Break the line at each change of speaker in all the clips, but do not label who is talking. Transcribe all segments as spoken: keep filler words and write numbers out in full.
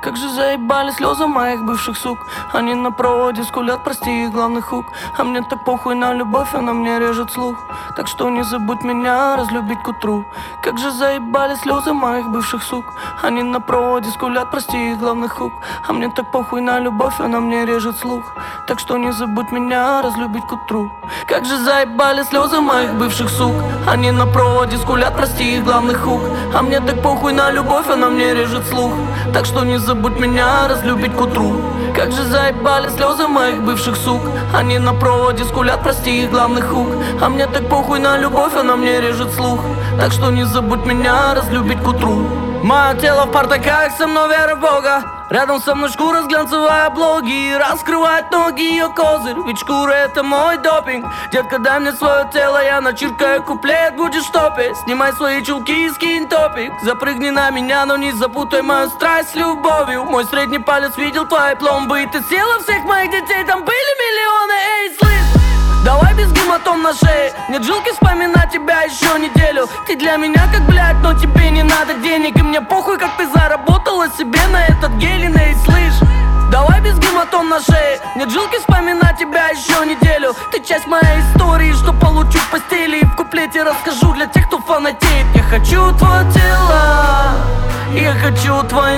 Как же заебали слезы моих бывших сук. Они на проводе скулят, прости их главный хук. А мне так похуй на любовь, она мне режет слух. Так что не забудь меня разлюбить к утру. Как же заебали слезы моих бывших сук. Они на проводе скулят, прости их главный хук. А мне так похуй на любовь, она мне режет слух. Так что не забудь меня разлюбить к утру. Как же заебали слезы моих бывших сук. Они на проводе скулят, прости их главный хук. А мне так похуй на любовь, она мне режет слух. Так что не забудь меня разлюбить к утру. Как же заебали слезы моих бывших сук. Они на проводе скулят, прости их главный хук. А мне так похуй на любовь, она мне режет слух. Так что не забудь меня разлюбить к утру. Мое тело в портаках, со мной вера в Бога. Рядом со мной шкура, глянцевая блоги. Раскрывает ноги ее козырь, ведь шкура это мой допинг. Детка, дай мне свое тело, я начиркаю куплет, будешь в топе. Снимай свои чулки и скинь топик. Запрыгни на меня, но не запутай мою страсть с любовью. Мой средний палец видел твои пломбы, и ты съела всех моих детей, там были миллионы, эй, слышь. Давай без гематом на шее. Нет жилки вспоминать тебя еще неделю. Ты для меня как блядь, но тебе не надо денег. И мне похуй, как ты заработала себе на этот гелин, эй, слышь. Давай без гематом на шее. Нет жилки вспоминать тебя еще неделю. Ты часть моей истории, что получу в постели. И в куплете расскажу для тех, кто фанатеет. Я хочу твое тело, я хочу твои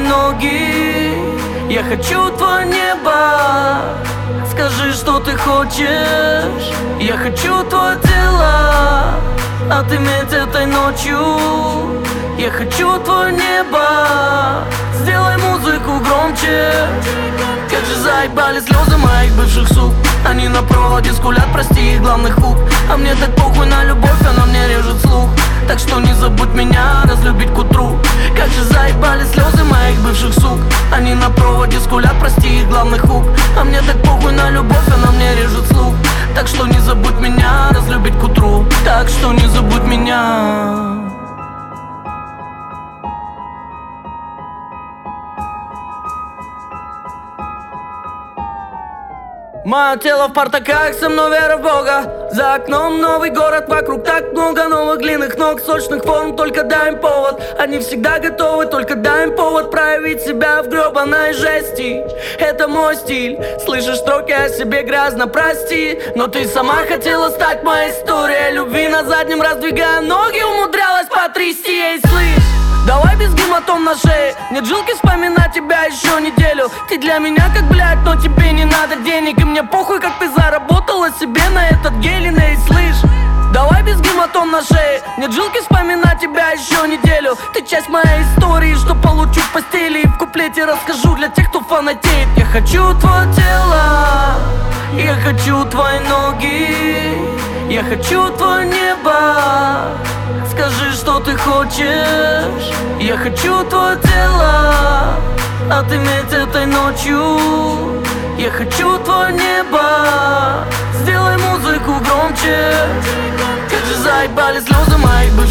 ноги, я хочу твое небо. Скажи, что ты хочешь. Я хочу твое тело отыметь этой ночью. Я хочу твое небо. Сделай музыку громче. Как же заебали слезы моих бывших сук. Они на проводе скулят, прости их главный хук. А мне так похуй на любовь, она мне режет слух. Так что не забудь меня разлюбить к утру. Как же заебали слезы моих бывших сук. Они на проводе скулят, прости их главный хук. А мне так похуй на любовь, она мне режет слух. Так что не забудь меня разлюбить к утру. Так что не забудь меня. Мое тело в портаках, со мной вера в Бога. За окном новый город, вокруг так много новых длинных ног, сочных форм, только дай им повод. Они всегда готовы, только дай им повод проявить себя в гребаной жести. Это мой стиль, слышишь строки о себе грязно, прости. Но ты сама хотела стать моей историей любви. На заднем раздвигая ноги, умудрялась потрясти, ей, слышь. Давай без гематом на шее. Нет жилки вспоминать тебя еще неделю. Ты для меня как блядь, но тебе не надо денег. И мне похуй, как ты заработала себе на этот гелин, эй, слышь. Давай без гематом на шее. Нет жилки вспоминать тебя еще неделю. Ты часть моей истории, что получу в постели. И в куплете расскажу для тех, кто фанатеет. Я хочу твое тело, я хочу твои ноги, я хочу твое небо. Скажи, что ты хочешь. Я хочу твое тело отыметь этой ночью. Я хочу твое небо. Сделай музыку громче. Как же заебали слезы моих бывших